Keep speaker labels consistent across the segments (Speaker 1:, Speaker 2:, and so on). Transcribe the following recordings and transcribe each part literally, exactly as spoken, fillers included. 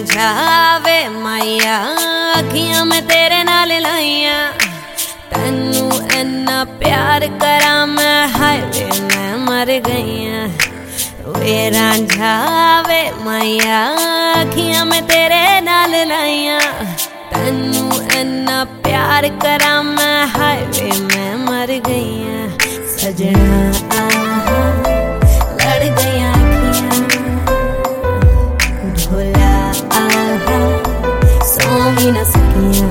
Speaker 1: रांझावे माइया अखियां में तेरे नाल लाइया तैनू इन्ना प्यार करा मैं हाय वे मैं मर गईया वे रांझावे माइया अखियां में तेरे नाल लाइया तैनू इन्ना प्यार करा मैं हाय वे मैं मर गईया सजना आहा लड़ गया ढोला आहा सो भी न सकिया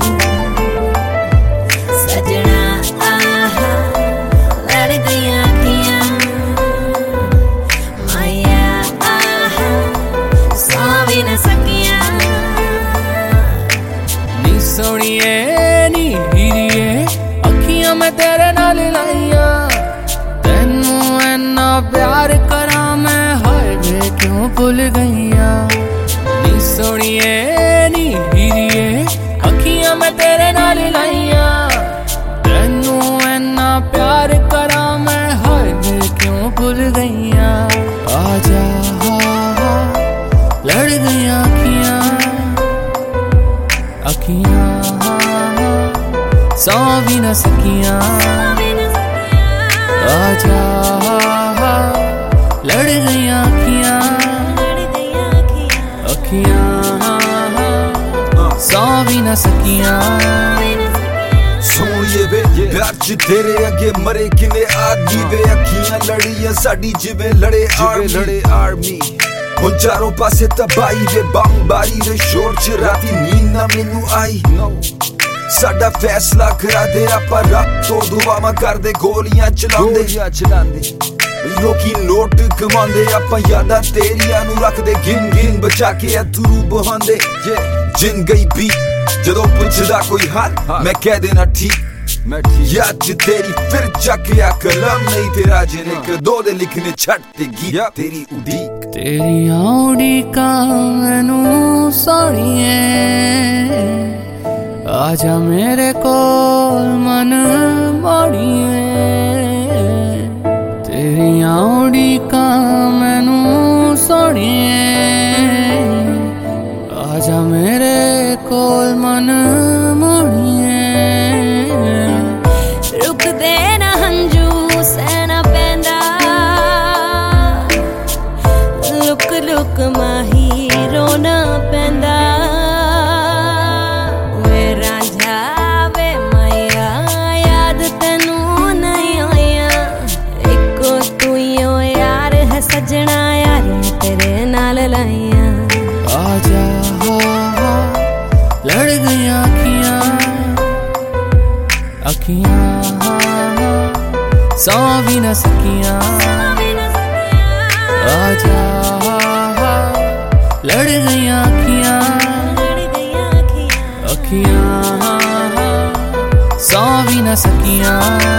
Speaker 1: सजना आहा लड़ गया अखियां माया आहा सो भी न सकिया
Speaker 2: नी सोनिए नी हीरिए अखियां में तेरे नाल लाइया तैनू इन्ना प्यार करा मैं हाय वे क्यों भुल गईया नी सोनिए नी हीरिए अखियां में तेरे नाल लाइया तैनू इन्ना प्यार करा मैं हाय वे क्यों भुल गईया आजा लड़ गईया अखियां अखियां सौ भी न सकिया आजा लड़ गईया अखियां अखियां सौ भी न सकिया
Speaker 3: सोनिए वे प्यार च तेरे अगे मरे किने आदमी वे अखियां लड़ियां साडी जिवें लड़े आर्मी लड़े आर्मी हुण चारों पासे तबाही वे बमबारी वे शोर च राती नींद ना मैनू आई साडा फैसला करा दे आपां रब तो दुआवां करदे गोलियां चलांदे चलांदे लोकी नोट कमांदे आपां यादां तेरियां नू रखदे गिन गिन बचा के अथरू बहांदे जिन गई बी जदों पुछदा कोई हाल मैं कह देना ठीक मैं ठीक याद च तेरी फिर चकिया कलम नहीं तेरा जिने कदों दे लिखने छट ते गीत तेरी उड़ीक
Speaker 2: तेरी उड़ीका मैनू सोनिए आजा मेरे कोल मन मोड़िए तेरी उड़ीका मैनू सोनिए आजा मेरे कोल मन मोड़िए
Speaker 1: रुक दे ना हंजू सहना पैंदा लुक लुक माही रोना पैंदा वे रांझावे माया याद तैनू नहीं आया इको तू यो यार है सजना यार तेरे नाल लाइया
Speaker 2: आजा लड़ गईया अखियां अखियां सौ भी न सकिया आजा लड़ गईया अखियां अखियां सौ भी न सकिया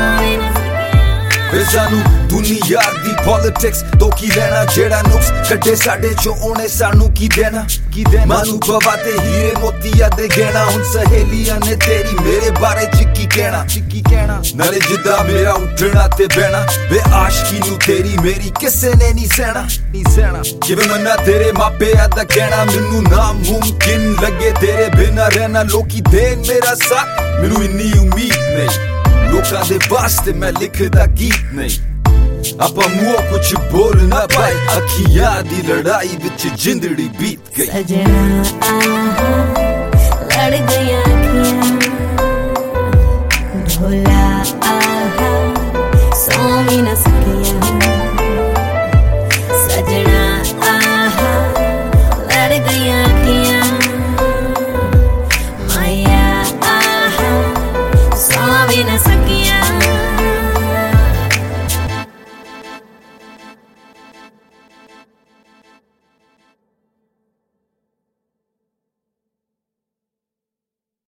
Speaker 3: फिर सानू दुनिया दी पॉलिटिक्स तो की लेना जेड़ा नुक्स कड्डे साडे चो ओने सानू की देना की देना मानू बाबा ते हीरे मोतिया दे गहना हुन सहेलियां ने तेरी मेरे बारे च की कहना की कहना नाले जिद्दा मेरा उठना ते बहना वे आशिकी नू तेरी मेरी किसे ने नहीं सहना नहीं सहना किवें मन्ना तेरे मापे दा कहना मैनू नामुमकिन लगे तेरे बिना रहना लोकी देन मेरा साथ मैनू इन्नी उम्मीद नहीं लोकां दे वास्ते मैं लिखदा गीत नहीं आपां मुंहों कुछ बोल ना पाए अखियां दी लड़ाई विच जिंदड़ी बीत गई
Speaker 1: सजना आहा लड़ गईया अखियां